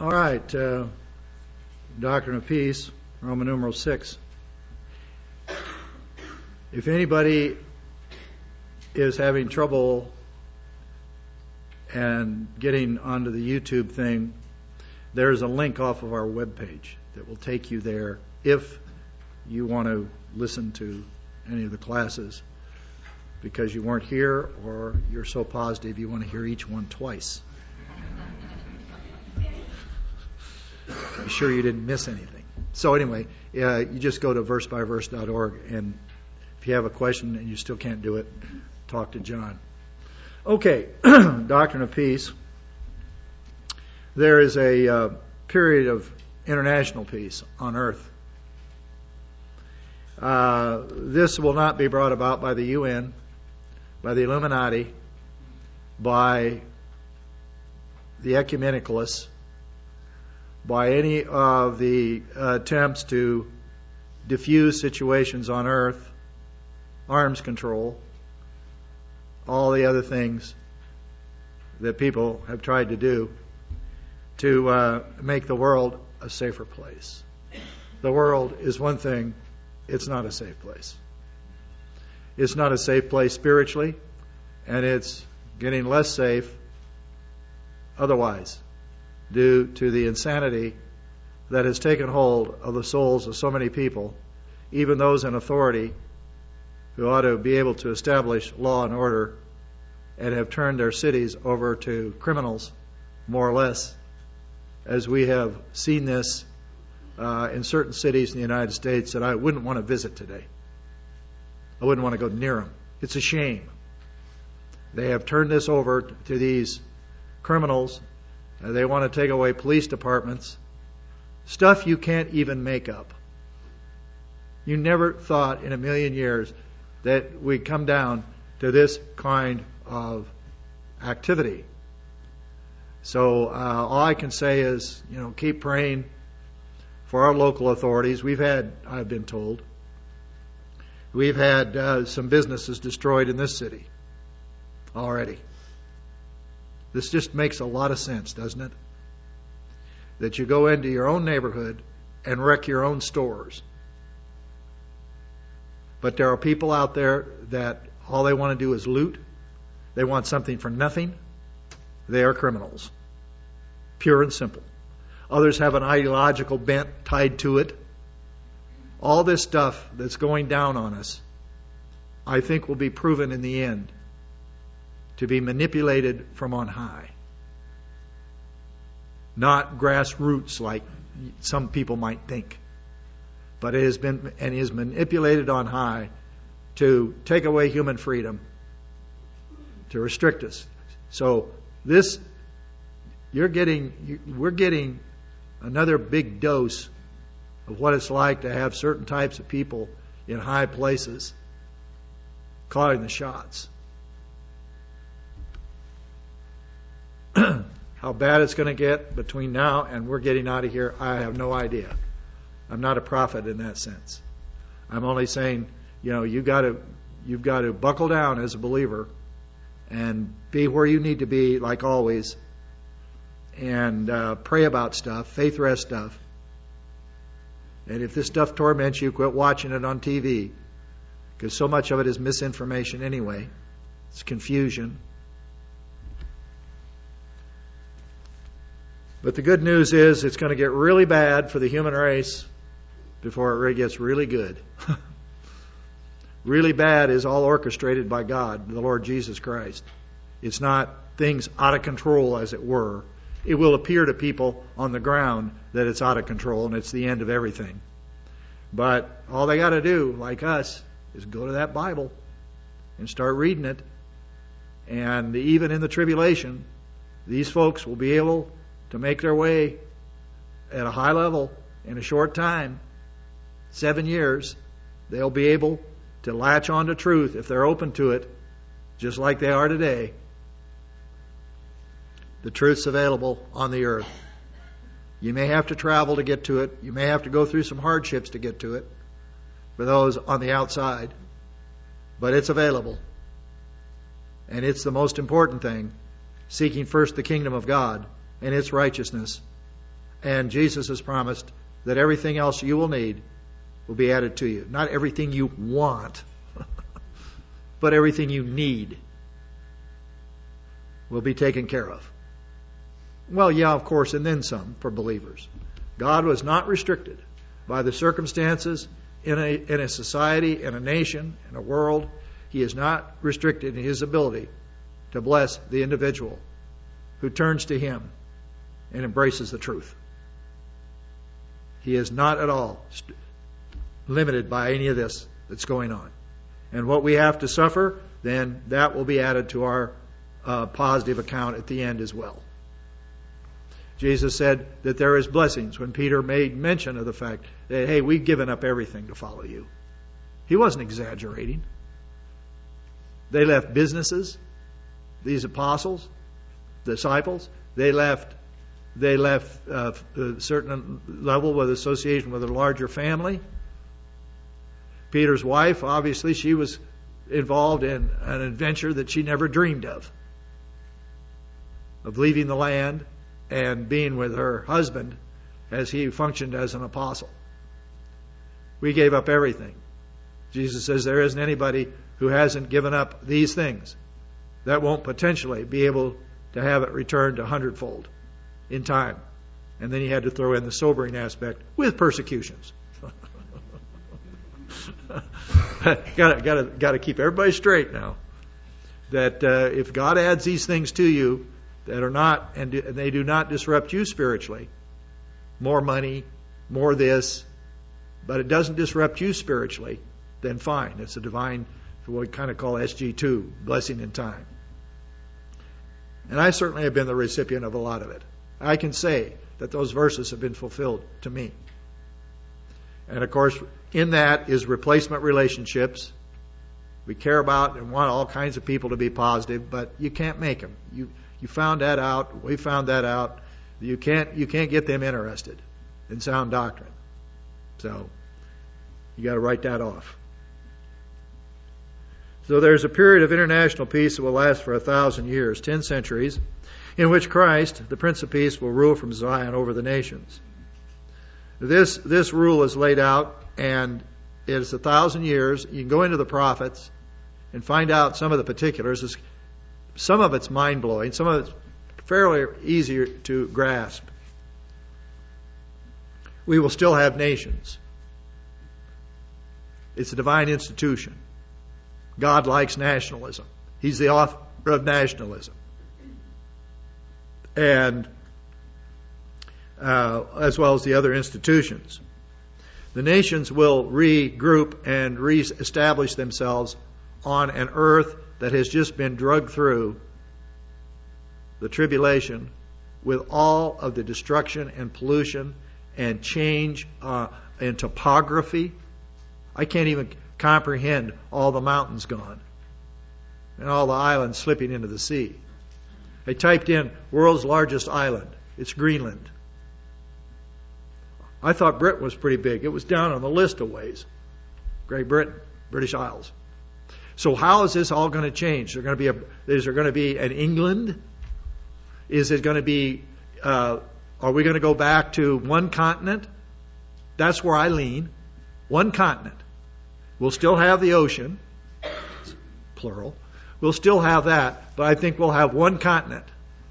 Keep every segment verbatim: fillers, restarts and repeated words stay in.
All right, uh, Doctrine of Peace, Roman numeral six. If anybody is having trouble and getting onto the YouTube thing, there's a link off of our webpage that will take you there if you want to listen to any of the classes because you weren't here or you're so positive you want to hear each one twice. Be sure you didn't miss anything. So anyway, uh, you just go to verse by verse dot org, and if you have a question and you still can't do it, talk to John. Okay, Doctrine of Peace. There is a uh, period of international peace on earth. Uh, this will not be brought about by the U N, by the Illuminati, by the ecumenicalists, by any of the uh, attempts to diffuse situations on earth, arms control, all the other things that people have tried to do to uh, make the world a safer place. The world is one thing, it's not a safe place. It's not a safe place spiritually, and it's getting less safe otherwise, due to the insanity that has taken hold of the souls of so many people, even those in authority who ought to be able to establish law and order, and have turned their cities over to criminals, more or less, as we have seen this uh, in certain cities in the United States that I wouldn't want to visit today. I wouldn't want to go near them. It's a shame. They have turned this over to these criminals. They want to take away police departments. Stuff you can't even make up. You never thought in a million years that we'd come down to this kind of activity. So uh, all I can say is, you know, keep praying for our local authorities. We've had, I've been told, we've had uh, some businesses destroyed in this city already. This just makes a lot of sense, doesn't it? That you go into your own neighborhood and wreck your own stores. But there are people out there that all they want to do is loot. They want something for nothing. They are criminals. Pure and simple. Others have an ideological bent tied to it. All this stuff that's going down on us, I think will be proven in the end to be manipulated from on high. Not grassroots like some people might think. But it has been and is manipulated on high to take away human freedom, to restrict us. So this, you're getting, we're getting another big dose of what it's like to have certain types of people in high places calling the shots. How bad it's going to get between now and we're getting out of here, I have no idea. I'm not a prophet in that sense. I'm only saying, you know, you got to, you've got to buckle down as a believer and be where you need to be, like always, and uh, pray about stuff, faith rest stuff. And if this stuff torments you, quit watching it on T V, because so much of it is misinformation anyway. It's confusion. But the good news is it's going to get really bad for the human race before it really gets really good. Really bad is all orchestrated by God, the Lord Jesus Christ. It's not things out of control, as it were. It will appear to people on the ground that it's out of control and it's the end of everything. But all they got to do, like us, is go to that Bible and start reading it. And even in the tribulation, these folks will be able to make their way at a high level in a short time, seven years. They'll be able to latch on to truth if they're open to it, just like they are today. The truth's available on the earth. You may have to travel to get to it. You may have to go through some hardships to get to it for those on the outside. But it's available. And it's the most important thing, seeking first the kingdom of God and its righteousness, And Jesus has promised that everything else you will need will be added to you. Not everything you want, but everything you need will be taken care of. Well, yeah, of course, and then some for believers. God was not restricted by the circumstances in a, in a society, in a nation, in a world. He is not restricted in His ability to bless the individual who turns to Him and embraces the truth. He is not at all st- limited by any of this that's going on. And what we have to suffer, then that will be added to our uh, positive account at the end as well. Jesus said that there is blessings when Peter made mention of the fact that, hey, we've given up everything to follow you. He wasn't exaggerating. They left businesses, these apostles, disciples. They left they left uh, a certain level with association with a larger family. Peter's wife, obviously, she was involved in an adventure that she never dreamed of, of leaving the land and being with her husband as he functioned as an apostle. We gave up everything. Jesus says there isn't anybody who hasn't given up these things that won't potentially be able to have it returned a hundredfold in time. And then he had to throw in the sobering aspect with persecutions. got got to got to keep everybody straight now. That uh, if God adds these things to you that are not, and, do, and they do not disrupt you spiritually, more money, more this, but it doesn't disrupt you spiritually, then fine. It's a divine, what we kind of call S G two, blessing in time. And I certainly have been the recipient of a lot of it. I can say that those verses have been fulfilled to me. And of course, in that is replacement relationships. We care about and want all kinds of people to be positive, but you can't make them. You you found that out. We found that out. You can't you can't get them interested in sound doctrine. So you got to write that off. So there's a period of international peace that will last for a thousand years, ten centuries, in which Christ, the Prince of Peace, will rule from Zion over the nations. This this rule is laid out, and it's a thousand years. You can go into the prophets and find out some of the particulars. Some of it's mind-blowing. Some of it's fairly easier to grasp. We will still have nations. It's a divine institution. God likes nationalism. He's the author of nationalism. And uh, as well as the other institutions. The nations will regroup and re-establish themselves on an earth that has just been drugged through the tribulation with all of the destruction and pollution and change uh, in topography. I can't even comprehend all the mountains gone and all the islands slipping into the sea. I typed in world's largest island. It's Greenland. I thought Britain was pretty big. It was down on the list of ways. Great Britain, British Isles. So how is this all going to change? Is there going to be a, is there going to be an England? Is it going to be, uh, are we going to go back to one continent? That's where I lean. One continent. We'll still have the ocean, plural. We'll still have that, but I think we'll have one continent.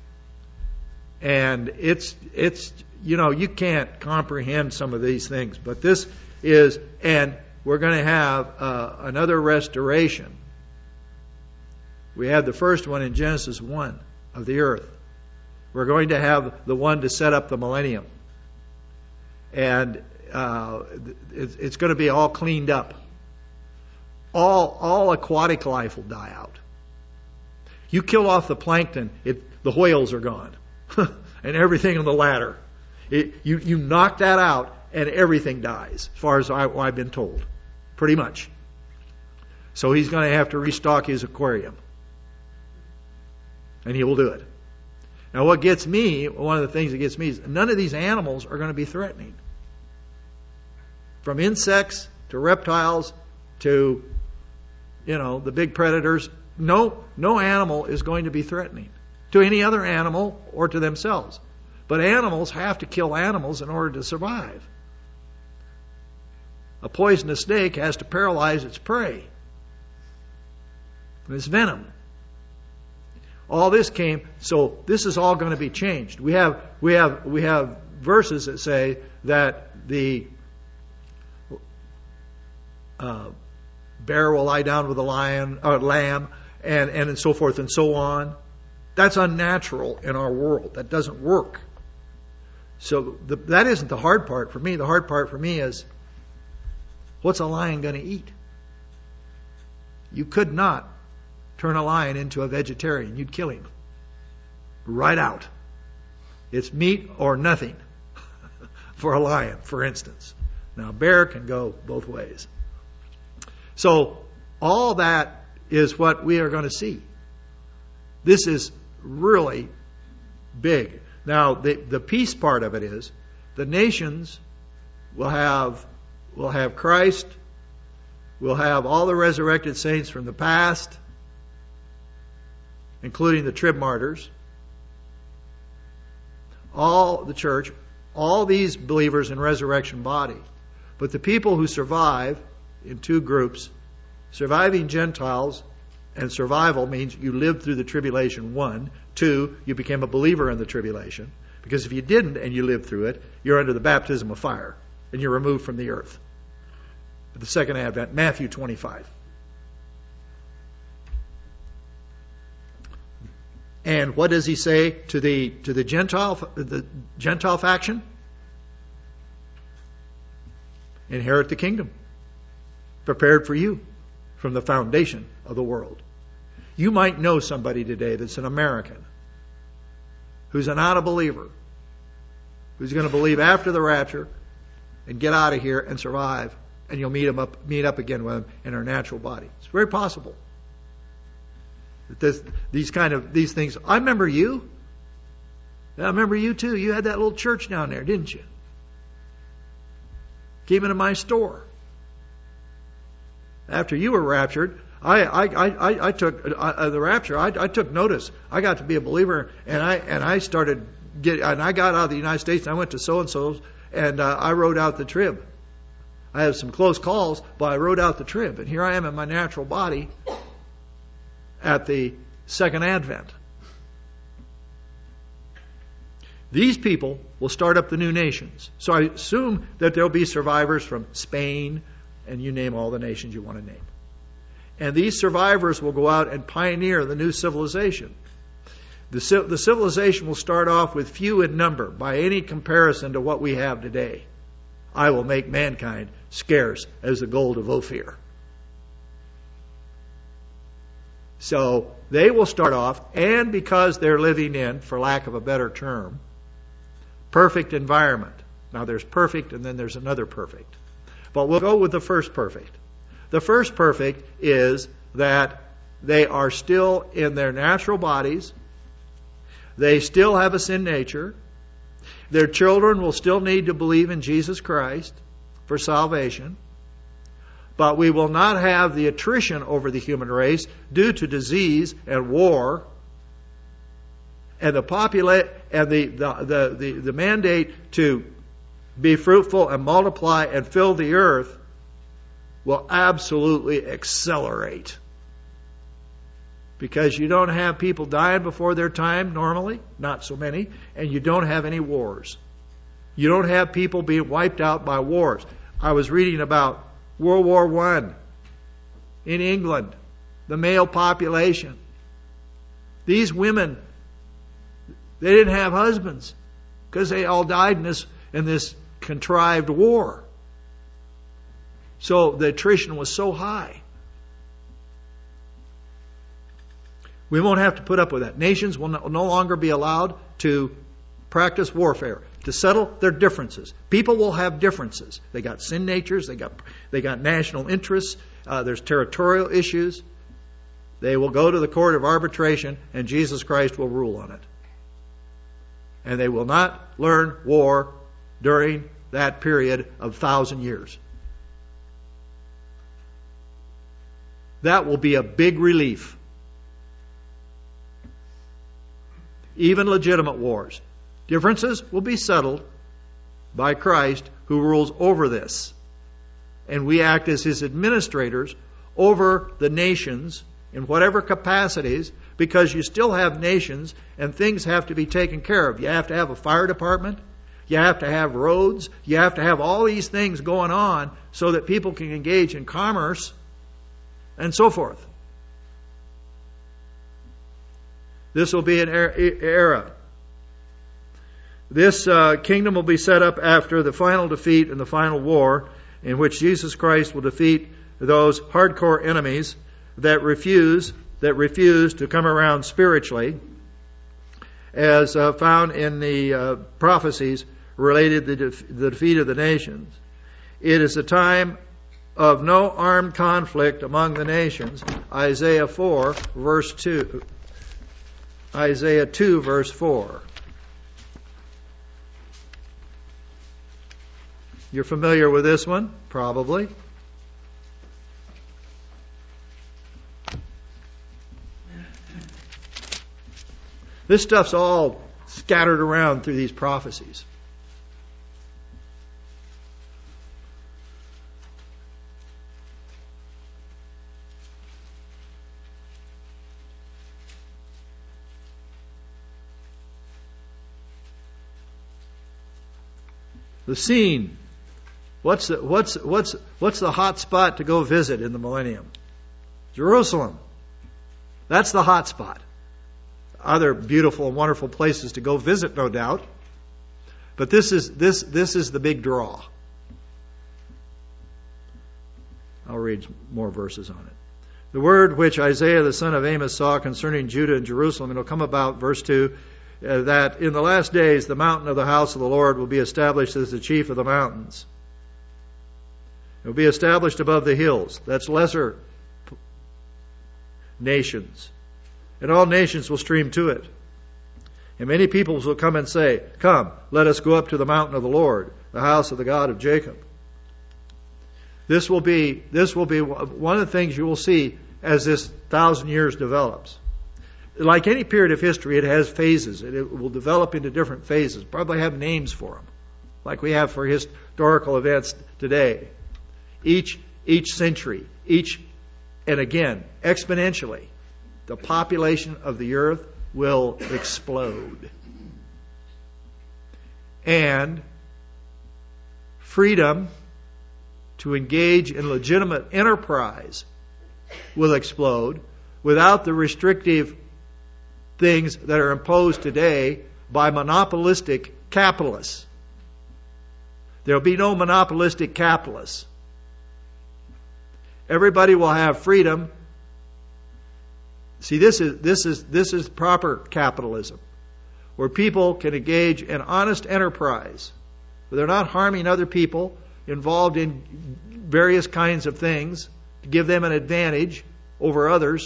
And it's, it's, you know, you can't comprehend some of these things, but this is, and we're going to have uh, another restoration. We had the first one in Genesis one of the earth. We're going to have the one to set up the millennium. And uh, it's, it's going to be all cleaned up. All, all aquatic life will die out. You kill off the plankton, it, the whales are gone. And everything on the ladder. It, you, you knock that out and everything dies, as far as I, I've been told. Pretty much. So he's going to have to restock his aquarium. And he will do it. Now what gets me, one of the things that gets me is none of these animals are going to be threatening. From insects to reptiles to, you know, the big predators. No, no animal is going to be threatening to any other animal or to themselves. But animals have to kill animals in order to survive. A poisonous snake has to paralyze its prey with its venom. All this came, so this is all going to be changed. We have we have we have verses that say that the uh, bear will lie down with the lion or lamb, and and so forth and so on. That's unnatural in our world. That doesn't work. So the, that isn't the hard part for me. The hard part for me is, what's a lion going to eat? You could not turn a lion into a vegetarian. You'd kill him. Right out. It's meat or nothing for a lion, for instance. Now, a bear can go both ways. So, all that is what we are going to see. This is really big. Now, the, the peace part of it is, the nations will have, will have Christ, will have all the resurrected saints from the past, including the trib martyrs, all the church, all these believers in resurrection body. But the people who survive in two groups, surviving Gentiles, and survival means you lived through the tribulation, one. Two, you became a believer in the tribulation. Because if you didn't and you lived through it, you're under the baptism of fire and you're removed from the earth. The second advent, Matthew twenty-five. And what does he say to the to the Gentile the Gentile faction? Inherit the kingdom, prepared for you from the foundation of the world. You might know somebody today that's an American, who's a not a believer, who's going to believe after the rapture and get out of here and survive, and you'll meet him up meet up again with him in our natural body. It's very possible. This, these kind of these things. I remember you. I remember you too. You had that little church down there, didn't you? Came into my store. After you were raptured, I I I, I took uh, the rapture. I, I took notice. I got to be a believer, and I and I started get and I got out of the United States. And I went to so and so's, and uh, I wrote out the trib. I had some close calls, but I wrote out the trib, and here I am in my natural body at the second advent. These people will start up the new nations. So I assume that there'll be survivors from Spain, and you name all the nations you want to name. And these survivors will go out and pioneer the new civilization. The, the civilization will start off with few in number by any comparison to what we have today. I will make mankind scarce as the gold of Ophir. So they will start off, and because they're living in, for lack of a better term, perfect environment. Now there's perfect and then there's another perfect. But we'll go with the first perfect. The first perfect is that they are still in their natural bodies. They still have a sin nature. Their children will still need to believe in Jesus Christ for salvation. But we will not have the attrition over the human race due to disease and war. And the populate and the, the, the, the, the mandate to be fruitful and multiply and fill the earth will absolutely accelerate. Because you don't have people dying before their time normally, not so many, and you don't have any wars. You don't have people being wiped out by wars. I was reading about World War One in England, the male population. These women, they didn't have husbands because they all died in this in this contrived war. So the attrition was so high. We won't have to put up with that. Nations will no longer be allowed to practice warfare, to settle their differences. People will have differences. They got sin natures, they got they got national interests, uh, there's territorial issues. They will go to the court of arbitration, and Jesus Christ will rule on it. And they will not learn war during that period of thousand years. That will be a big relief. Even legitimate wars. Differences will be settled by Christ, who rules over this. And we act as His administrators over the nations in whatever capacities, because you still have nations and things have to be taken care of. You have to have a fire department. You have to have roads. You have to have all these things going on so that people can engage in commerce and so forth. This will be an era. This uh, kingdom will be set up after the final defeat and the final war, in which Jesus Christ will defeat those hardcore enemies that refuse that refuse to come around spiritually, as uh, found in the uh, prophecies related to the, def- the defeat of the nations. It is a time of no armed conflict among the nations. Isaiah four, verse two. Isaiah two, verse four. You're familiar with this one? Probably. This stuff's all scattered around through these prophecies. The scene. What's the, what's, what's, what's the hot spot to go visit in the millennium? Jerusalem. That's the hot spot. Other beautiful and wonderful places to go visit, no doubt. But this is, this, this is the big draw. I'll read more verses on it. The word which Isaiah the son of Amos saw concerning Judah and Jerusalem, it'll come about, verse two, uh, that in the last days the mountain of the house of the Lord will be established as the chief of the mountains. It will be established above the hills. That's lesser nations. And all nations will stream to it. And many peoples will come and say, "Come, let us go up to the mountain of the Lord, the house of the God of Jacob." This will be, this will be one of the things you will see as this thousand years develops. Like any period of history, it has phases. It will develop into different phases. Probably have names for them, like we have for historical events today. Each, each century, each, and again, exponentially, the population of the earth will explode. And freedom to engage in legitimate enterprise will explode without the restrictive things that are imposed today by monopolistic capitalists. There will be no monopolistic capitalists. Everybody will have freedom. See, this is this is this is proper capitalism, where people can engage in honest enterprise, where they're not harming other people, involved in various kinds of things to give them an advantage over others,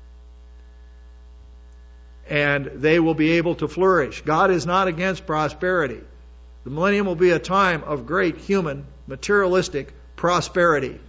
and they will be able to flourish. God is not against prosperity. The millennium will be a time of great human, materialistic prosperity.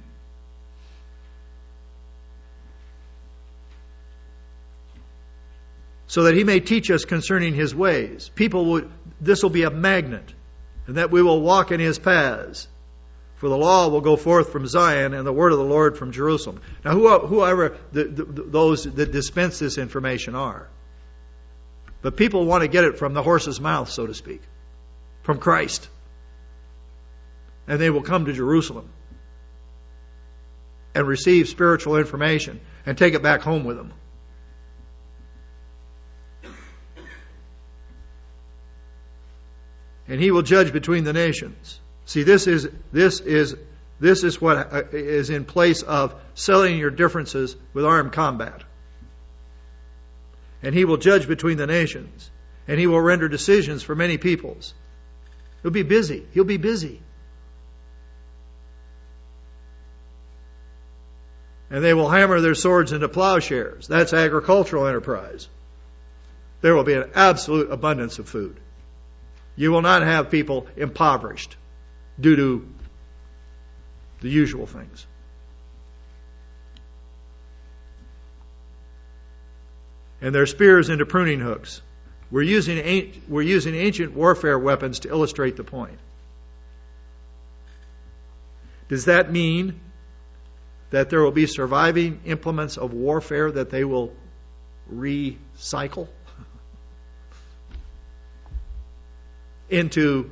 So that He may teach us concerning His ways. People would, this will be a magnet, and that we will walk in His paths. For the law will go forth from Zion, and the word of the Lord from Jerusalem. Now, whoever the, the, those that dispense this information are. But people want to get it from the horse's mouth, so to speak. From Christ. And they will come to Jerusalem and receive spiritual information and take it back home with them. And He will judge between the nations. See, this is this is this is what is in place of settling your differences with armed combat. And He will judge between the nations, and He will render decisions for many peoples. He'll be busy. He'll be busy. And they will hammer their swords into plowshares. That's agricultural enterprise. There will be an absolute abundance of food. You will not have people impoverished due to the usual things. And their spears into pruning hooks. We're using, we're using ancient warfare weapons to illustrate the point. Does that mean that there will be surviving implements of warfare that they will recycle into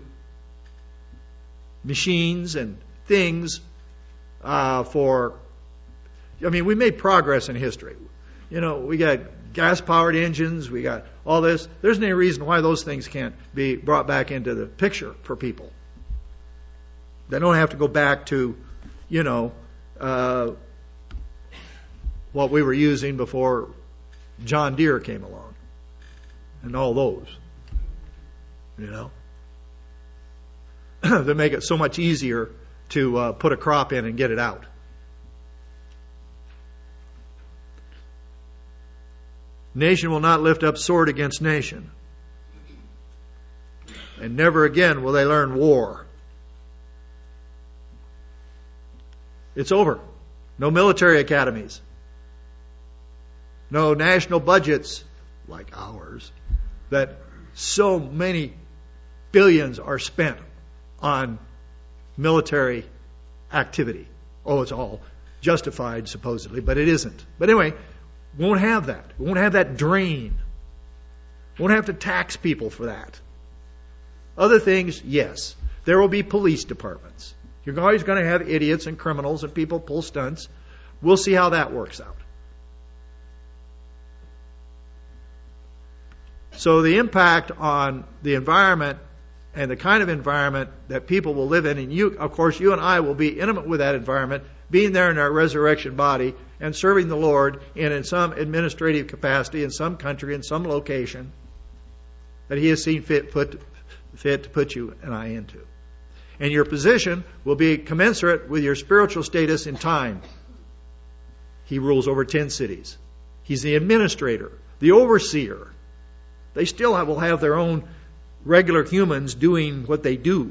machines and things uh, for... I mean, we made progress in history. You know, we got gas-powered engines, we got all this. There's no reason why those things can't be brought back into the picture for people. They don't have to go back to, you know, uh, what we were using before John Deere came along. And all those. You know. They make it so much easier to uh, put a crop in and get it out. Nation will not lift up sword against nation. And never again will they learn war. It's over. No military academies. No national budgets like ours that so many billions are spent on military activity. Oh, it's all justified supposedly, but it isn't. But anyway, won't have that. Won't have that drain. Won't have to tax people for that. Other things, yes. There will be police departments. You're always going to have idiots and criminals and people pull stunts. We'll see how that works out. So the impact on the environment and the kind of environment that people will live in, and you, of course, you and I will be intimate with that environment, being there in our resurrection body and serving the Lord in, in some administrative capacity in some country, in some location that He has seen fit, put, fit to put you and I into. And your position will be commensurate with your spiritual status in time. He rules over ten cities. He's the administrator, the overseer. They still have, will have their own regular humans doing what they do.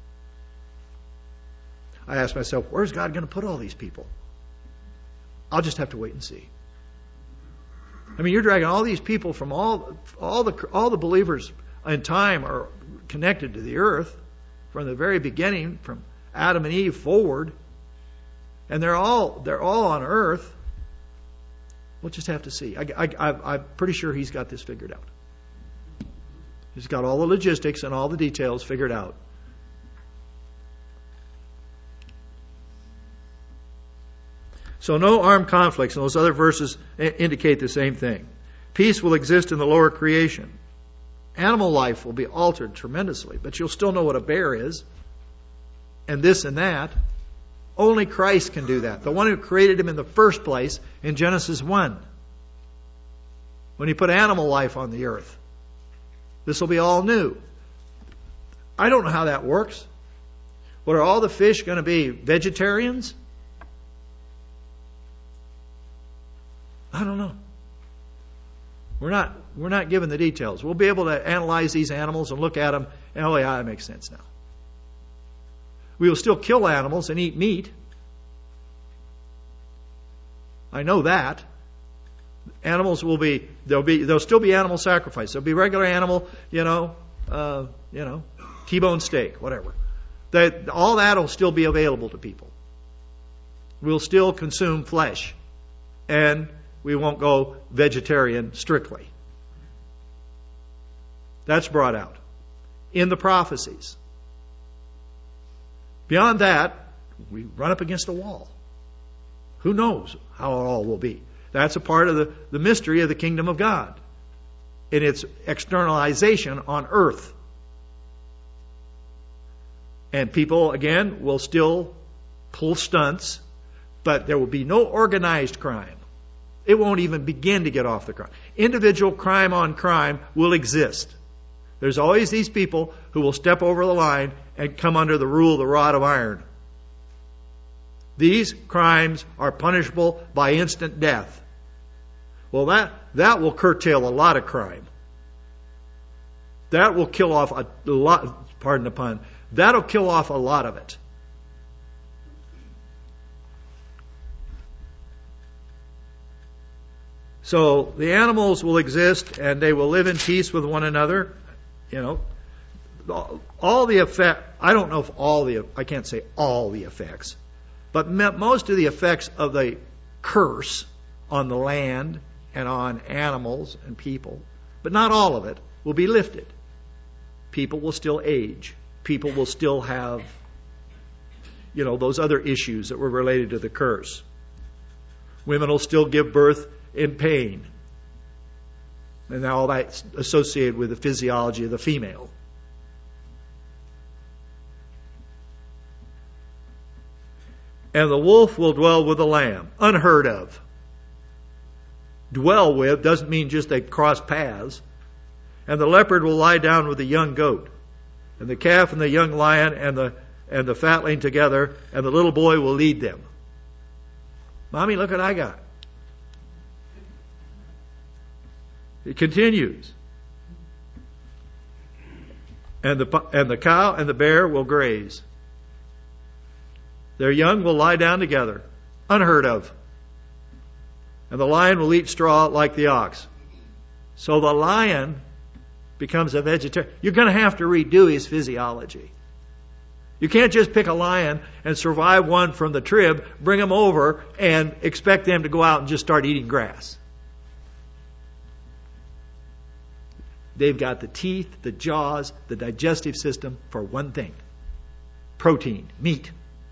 I ask myself, where's God going to put all these people? I'll just have to wait and see. I mean, you're dragging all these people from all, all the all the believers in time are connected to the earth from the very beginning, from Adam and Eve forward, and they're all they're all on earth. We'll just have to see. I, I, I'm pretty sure He's got this figured out. He's got all the logistics and all the details figured out. So no armed conflicts, and those other verses indicate the same thing. Peace will exist in the lower creation. Animal life will be altered tremendously, but you'll still know what a bear is, and this and that. Only Christ can do that. The one who created him in the first place in Genesis one. When He put animal life on the earth. This will be all new. I don't know how that works. What, are all the fish going to be vegetarians? I don't know. We're not we're not given the details. We'll be able to analyze these animals and look at them, and oh yeah, that makes sense now. We will still kill animals and eat meat. I know that. Animals will be there'll be there'll still be animal sacrifice. There'll be regular animal, you know, uh, you know, T-bone steak, whatever. That all that will still be available to people. We'll still consume flesh, and we won't go vegetarian strictly. That's brought out in the prophecies. Beyond that, we run up against a wall. Who knows how it all will be? That's a part of the, the mystery of the kingdom of God in its externalization on earth. And people, again, will still pull stunts, but there will be no organized crime. It won't even begin to get off the crime. Individual crime on crime will exist. There's always these people who will step over the line and come under the rule of the rod of iron. These crimes are punishable by instant death. Well, that, that will curtail a lot of crime. That will kill off a lot, pardon the pun, that'll kill off a lot of it. So the animals will exist and they will live in peace with one another. You know, all the effect, I don't know if all the, I can't say all the effects, but most of the effects of the curse on the land and on animals and people, but not all of it, will be lifted. People will still age. People will still have, you know, those other issues that were related to the curse. Women will still give birth in pain. And all that's associated with the physiology of the female. And the wolf will dwell with the lamb. Unheard of. Dwell with doesn't mean just they cross paths. And the leopard will lie down with the young goat. And the calf and the young lion and the and the fatling together, and the little boy will lead them. Mommy, look what I got. It continues. And the and the cow and the bear will graze. Their young will lie down together. Unheard of. And the lion will eat straw like the ox. So the lion becomes a vegetarian. You're going to have to redo his physiology. You can't just pick a lion and survive one from the trib, bring them over, and expect them to go out and just start eating grass. They've got the teeth, the jaws, the digestive system for one thing. Protein, meat.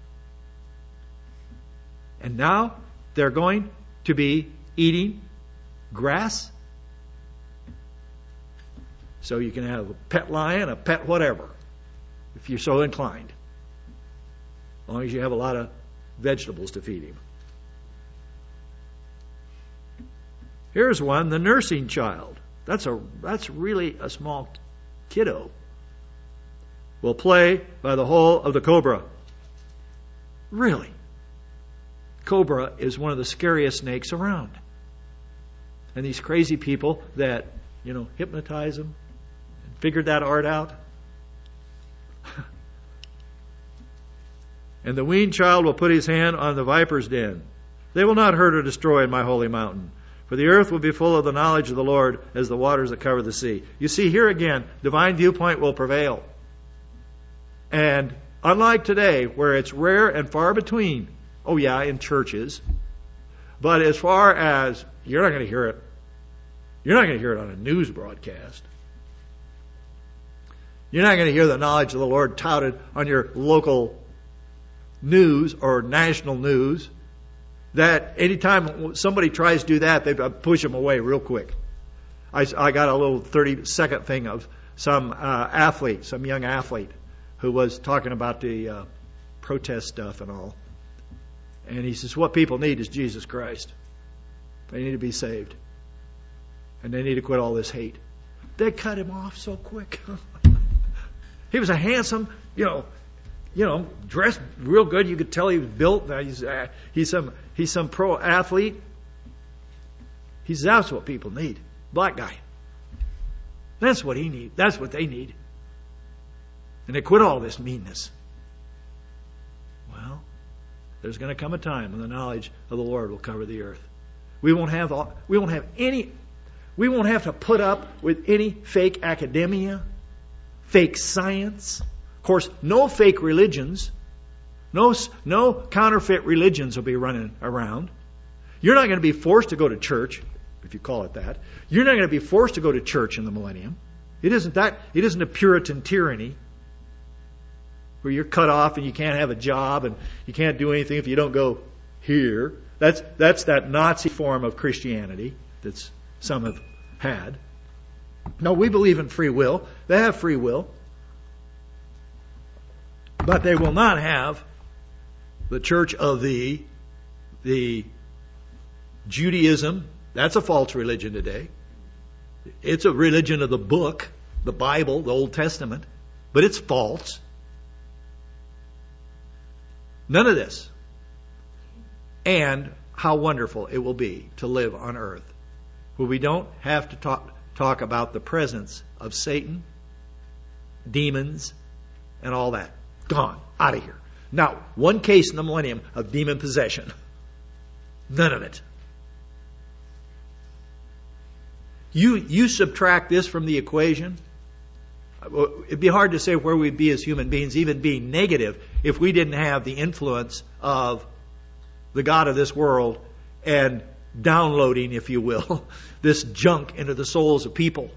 And now they're going to be eating grass. So you can have a pet lion, a pet whatever, if you're so inclined. As long as you have a lot of vegetables to feed him. Here's one, the nursing child. That's a that's really a small kiddo. Will play by the hole of the cobra. Really? Cobra is one of the scariest snakes around. And these crazy people that, you know, hypnotize them and figured that art out. And the weaned child will put his hand on the viper's den. They will not hurt or destroy in my holy mountain. For the earth will be full of the knowledge of the Lord as the waters that cover the sea. You see, here again, divine viewpoint will prevail. And unlike today, where it's rare and far between, oh yeah, in churches, but as far as, you're not going to hear it. You're not going to hear it on a news broadcast. You're not going to hear the knowledge of the Lord touted on your local news or national news. That anytime somebody tries to do that, they push them away real quick. I, I got a little thirty second thing of some uh, athlete, some young athlete, who was talking about the uh, protest stuff and all. And he says, what people need is Jesus Christ. They need to be saved. And they need to quit all this hate. They cut him off so quick. He was a handsome, you know, you know, dressed real good. You could tell he was built. Now he's uh, he's some he's some pro athlete. He says that's what people need. Black guy. That's what he needs. That's what they need. And they quit all this meanness. Well, there's going to come a time when the knowledge of the Lord will cover the earth. We won't have all, we won't have any. We won't have to put up with any fake academia, fake science. Of course, no fake religions. No, no counterfeit religions will be running around. You're not going to be forced to go to church, if you call it that. You're not going to be forced to go to church in the millennium. It isn't that. It isn't a Puritan tyranny where you're cut off and you can't have a job and you can't do anything if you don't go here. That's that's that Nazi form of Christianity that some have had. No, we believe in free will. They have free will. But they will not have the church of the the Judaism. That's a false religion today. It's a religion of the book, the Bible, the Old Testament, but it's false. None of this. And how wonderful it will be to live on earth, where we don't have to talk talk about the presence of Satan, demons, and all that. Gone. Out of here. Now, one case in the millennium of demon possession. None of it. You, you subtract this from the equation, it'd be hard to say where we'd be as human beings, even being negative, if we didn't have the influence of the God of this world and downloading, if you will, this junk into the souls of people.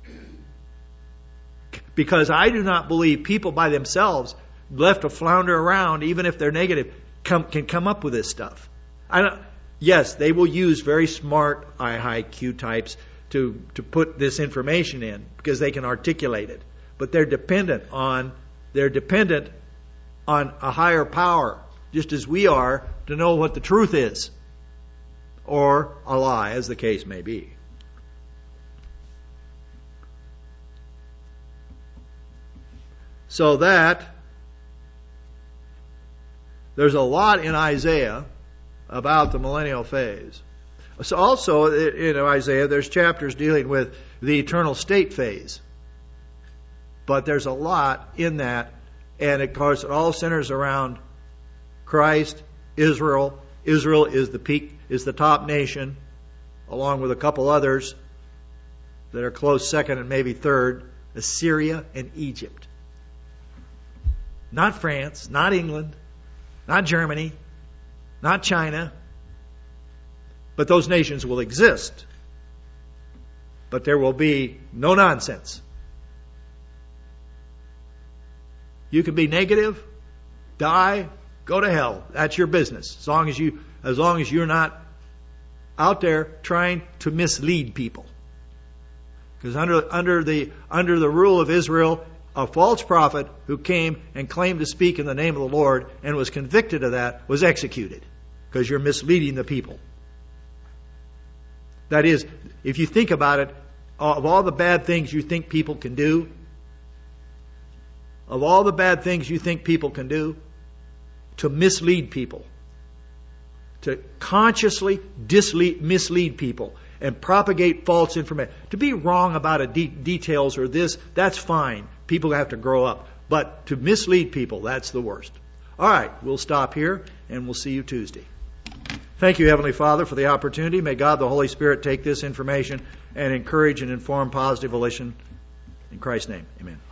Because I do not believe people by themselves, left to flounder around, even if they're negative, come, can come up with this stuff. I don't, yes, they will use very smart I Q types to, to put this information in because they can articulate it. But they're dependent on they're dependent on a higher power, just as we are, to know what the truth is, or a lie, as the case may be. So that there's a lot in Isaiah about the millennial phase. So also in Isaiah, there's chapters dealing with the eternal state phase. But there's a lot in that, and of course it all centers around Christ, Israel. Israel is the peak, is the top nation, along with a couple others that are close second and maybe third, Assyria and Egypt. Not France, not England, not Germany, not China. But those nations will exist. But there will be no nonsense. You can be negative, die, go to hell. That's your business. As long as you, as long as you're not out there trying to mislead people. Because under under the under the rule of Israel, a false prophet who came and claimed to speak in the name of the Lord and was convicted of that was executed because you're misleading the people. That is, if you think about it, of all the bad things you think people can do, of all the bad things you think people can do, to mislead people, to consciously dislead, mislead people and propagate false information, to be wrong about a de- details or this, that's fine. People have to grow up. But to mislead people, that's the worst. All right, we'll stop here and we'll see you Tuesday. Thank you, Heavenly Father, for the opportunity. May God the Holy Spirit take this information and encourage and inform positive volition. In Christ's name, amen.